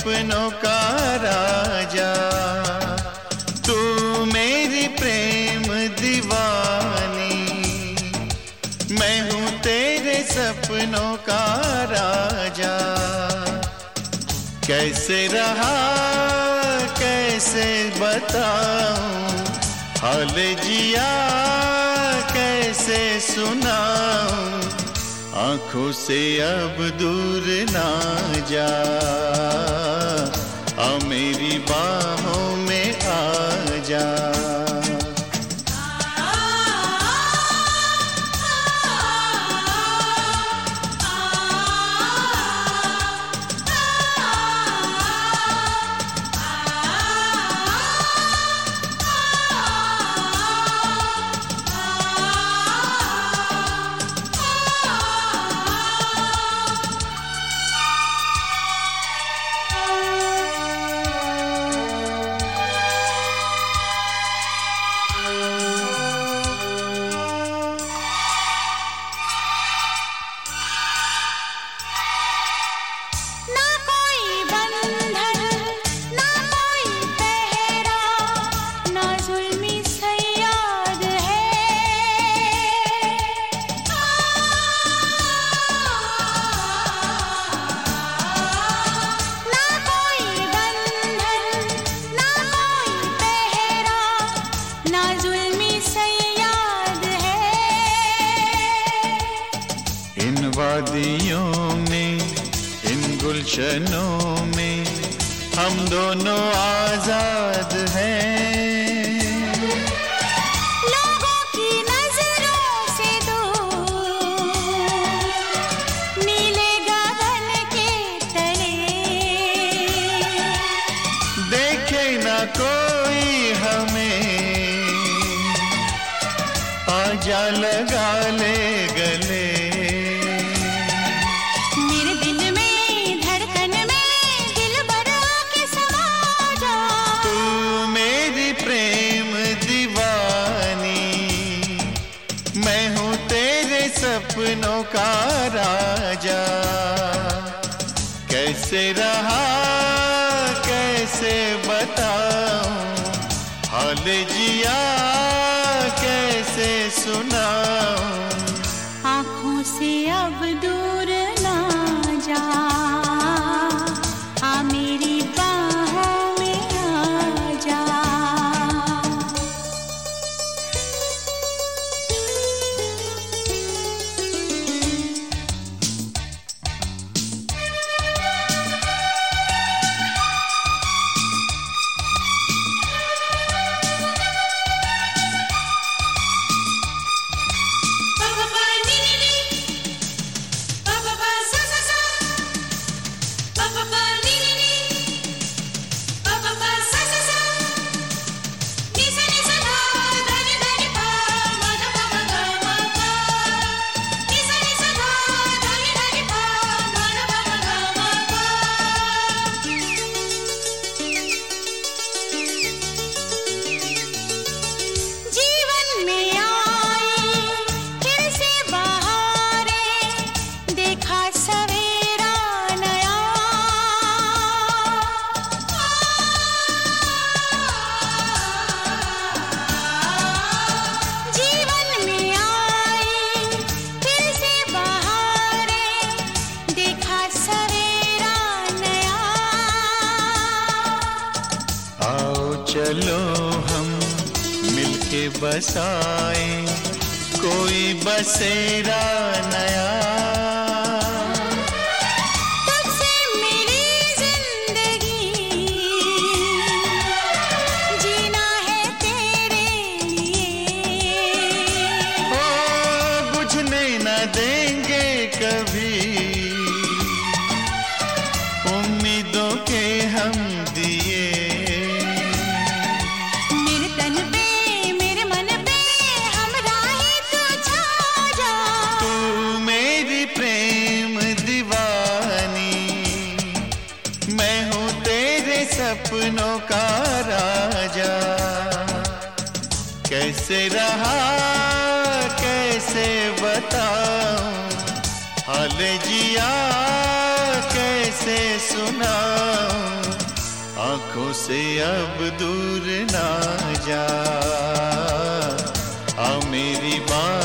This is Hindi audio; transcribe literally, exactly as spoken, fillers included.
सपनों का राजा, तू मेरी प्रेम दीवानी, मैं हूँ तेरे सपनों का राजा। कैसे रहा कैसे बताऊं, हाल जिया कैसे सुनाऊं, आँखों से अब दूर ना जा, आ मेरी बाहों में आ जा। इन वादियों में इन गुलशनों में हम दोनों आजाद हैं, लोगों की नजरों से दूर नीले गगन के तले, देखे ना कोई हमें आजा लगा ले गले। सपनों का राजा, कैसे रहा कैसे बताऊं, हाल जिया कैसे सुनाऊं, आँखों से अब दूर ना जा, आ मेरी बाहों में आ जा। चलो हम मिलके बसाए कोई बसेरा नया, तुझसे मेरी जिंदगी जीना है तेरे लिए, ओ बुझने न देंगे कभी उम्मीदों के हम दिए। सपनों का राजा, कैसे रहा कैसे बताऊं, हाल जिया कैसे सुनाऊं, आंखों से अब दूर ना जा, आ मेरी बात